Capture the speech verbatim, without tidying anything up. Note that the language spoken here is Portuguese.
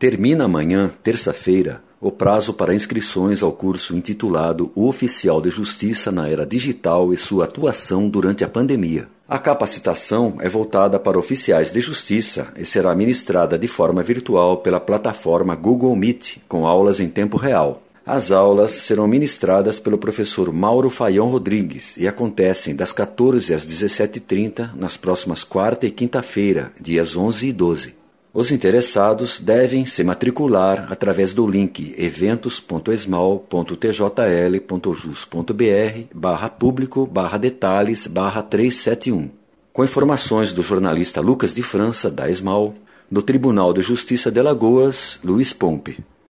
Termina amanhã, terça-feira, o prazo para inscrições ao curso intitulado O Oficial de Justiça na Era Digital e sua atuação durante a pandemia. A capacitação é voltada para oficiais de justiça e será ministrada de forma virtual pela plataforma Google Meet, com aulas em tempo real. As aulas serão ministradas pelo professor Mauro Faião Rodrigues e acontecem das quatorze às dezessete e trinta nas próximas quarta e quinta-feira, dias onze e doze. Os interessados devem se matricular através do link eventos.esmal.tjl.jus.br barra público barra detalhes barra trezentos e setenta e um. Com informações do jornalista Lucas de França, da Esmal, do Tribunal de Justiça de Alagoas, Luiz Pompe.